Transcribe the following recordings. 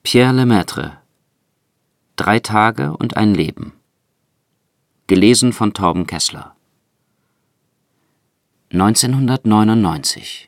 Pierre Lemaitre. 3 Tage und ein Leben. Gelesen von Torben Kessler. 1999.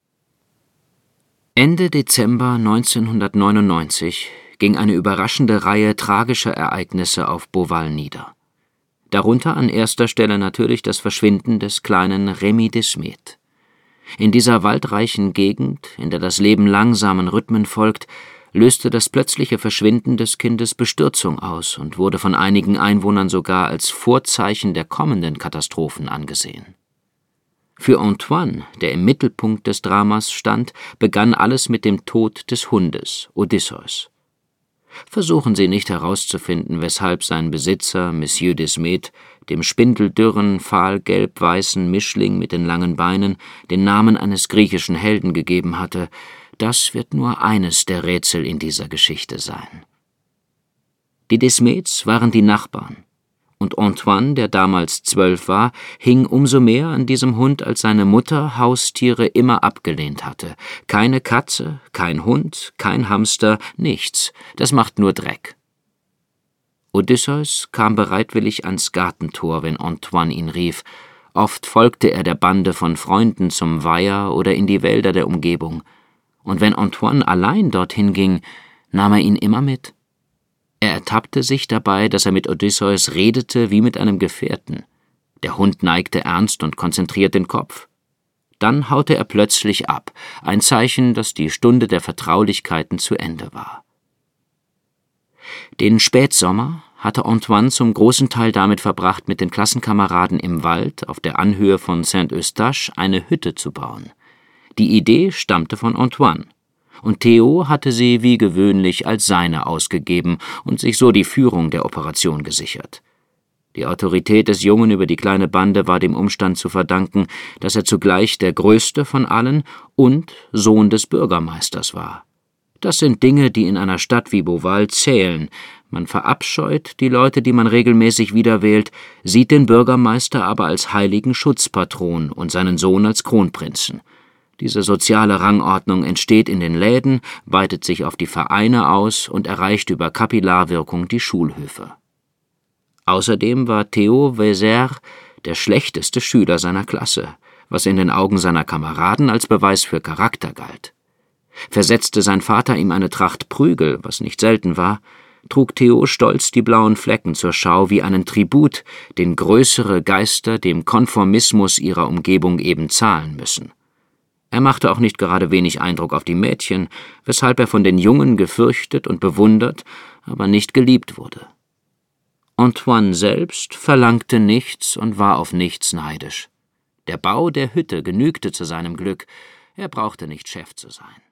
Ende Dezember 1999 ging eine überraschende Reihe tragischer Ereignisse auf Beauval nieder. Darunter an erster Stelle natürlich das Verschwinden des kleinen Remy Desmet. In dieser waldreichen Gegend, in der das Leben langsamen Rhythmen folgt, löste das plötzliche Verschwinden des Kindes Bestürzung aus und wurde von einigen Einwohnern sogar als Vorzeichen der kommenden Katastrophen angesehen. Für Antoine, der im Mittelpunkt des Dramas stand, begann alles mit dem Tod des Hundes, Odysseus. Versuchen Sie nicht herauszufinden, weshalb sein Besitzer, Monsieur Desmet, dem spindeldürren, fahlgelb-weißen Mischling mit den langen Beinen den Namen eines griechischen Helden gegeben hatte. Das wird nur eines der Rätsel in dieser Geschichte sein. Die Desmets waren die Nachbarn, und Antoine, der damals 12 war, hing umso mehr an diesem Hund, als seine Mutter Haustiere immer abgelehnt hatte. Keine Katze, kein Hund, kein Hamster, nichts, das macht nur Dreck. Odysseus kam bereitwillig ans Gartentor, wenn Antoine ihn rief. Oft folgte er der Bande von Freunden zum Weiher oder in die Wälder der Umgebung. Und wenn Antoine allein dorthin ging, nahm er ihn immer mit. Er ertappte sich dabei, dass er mit Odysseus redete wie mit einem Gefährten. Der Hund neigte ernst und konzentriert den Kopf. Dann haute er plötzlich ab, ein Zeichen, dass die Stunde der Vertraulichkeiten zu Ende war. Den Spätsommer hatte Antoine zum großen Teil damit verbracht, mit den Klassenkameraden im Wald auf der Anhöhe von Saint-Eustache eine Hütte zu bauen. Die Idee stammte von Antoine, und Theo hatte sie wie gewöhnlich als seine ausgegeben und sich so die Führung der Operation gesichert. Die Autorität des Jungen über die kleine Bande war dem Umstand zu verdanken, dass er zugleich der größte von allen und Sohn des Bürgermeisters war. Das sind Dinge, die in einer Stadt wie Beauval zählen. Man verabscheut die Leute, die man regelmäßig wiederwählt, sieht den Bürgermeister aber als heiligen Schutzpatron und seinen Sohn als Kronprinzen. Diese soziale Rangordnung entsteht in den Läden, weitet sich auf die Vereine aus und erreicht über Kapillarwirkung die Schulhöfe. Außerdem war Theo Vézère der schlechteste Schüler seiner Klasse, was in den Augen seiner Kameraden als Beweis für Charakter galt. Versetzte sein Vater ihm eine Tracht Prügel, was nicht selten war, trug Theo stolz die blauen Flecken zur Schau wie einen Tribut, den größere Geister dem Konformismus ihrer Umgebung eben zahlen müssen. Er machte auch nicht gerade wenig Eindruck auf die Mädchen, weshalb er von den Jungen gefürchtet und bewundert, aber nicht geliebt wurde. Antoine selbst verlangte nichts und war auf nichts neidisch. Der Bau der Hütte genügte zu seinem Glück, er brauchte nicht Chef zu sein.